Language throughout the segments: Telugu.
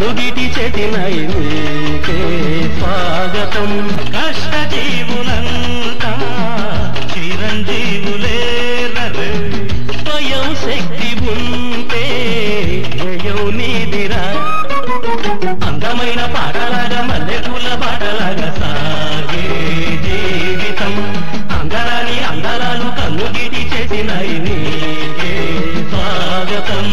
కన్నుగిటి చేతినై నీకే స్వాగతం. కష్టజీవులంతా చిరంజీవులే రరే, స్వయం శక్తి ఉంటే జయం నీదిరా. అందమైన పాటలాగా మల్లెపూల బాటలాగా సాగే జీవితం. అందరాని అందరాలు కన్నుగిటి చేసినై నీకే స్వాగతం.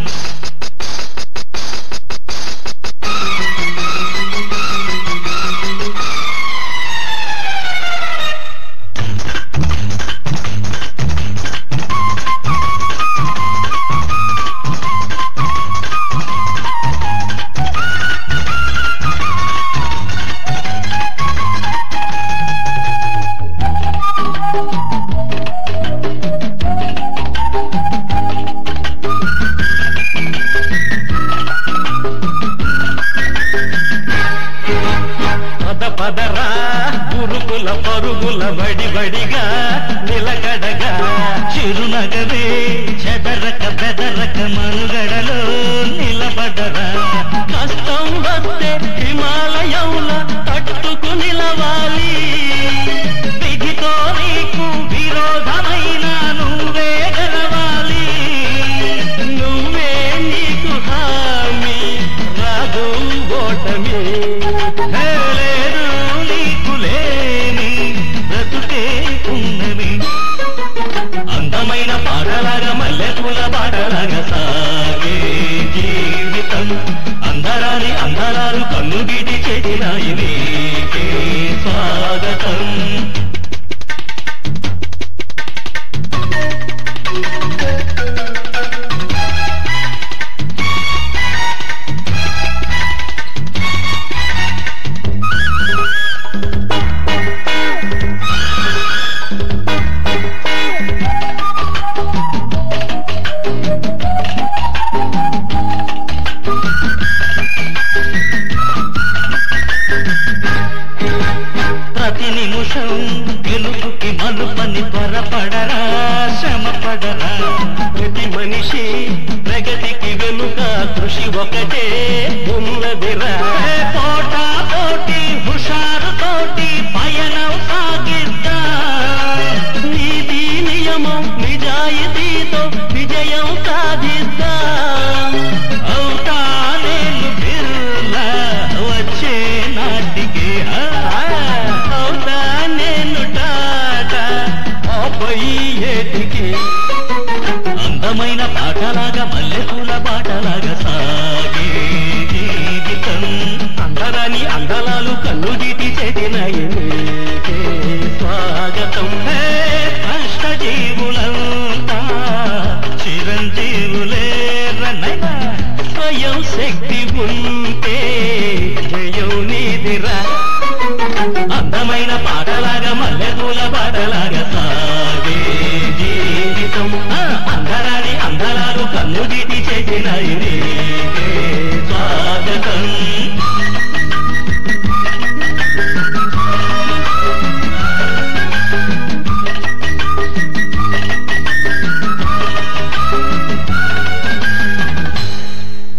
పదరా గురుకుల పరుగుల బడిబడిగా నిలకడగా చిరునగరే చెదరక బెదరక మనుగడలో నిలబడరా. కష్టం వస్తే హిమాలయంల తట్టుకు నిలవాలి. విధితో నీకు విరోధమైన నువ్వే గెలవాలి. నువ్వే నీకు హామీ, రాదు ఓటమి. అందమైన పాటలాగా మల్లెపూల బాటలాగా సాగే జీవితం. అందరాని అందరాలు కన్నుగిటి చేసినాయి నీకే స్వాగతం. ప్రతి నిమిషం గెలుపుకి మలుపని త్వరపడరా, శ్రమపడరా. ప్రతి మనిషి ప్రగతికి వెనుక కృషి ఒకటే ఉన్నదిరా. పోటా పోటీ హుషారుతోటి పయనం సాగిద్దా. నీతి నియమం నిజాయితీతో విజయం సాధిద్దా. అవుతా నేను బిర్లా వచ్చే నాటికి, అవుతా నేను టాటా ఏటికి. అందమైన పాటలాగా మల్లెపూల బాటలాగా సాగే జీవితం. అందరాని అందలాలు కన్నుగిటి చేసినై నీకే స్వాగతం. కష్టజీవులంతా చిరంజీవులే రన్నయ్య, స్వయం శక్తి ఉంటే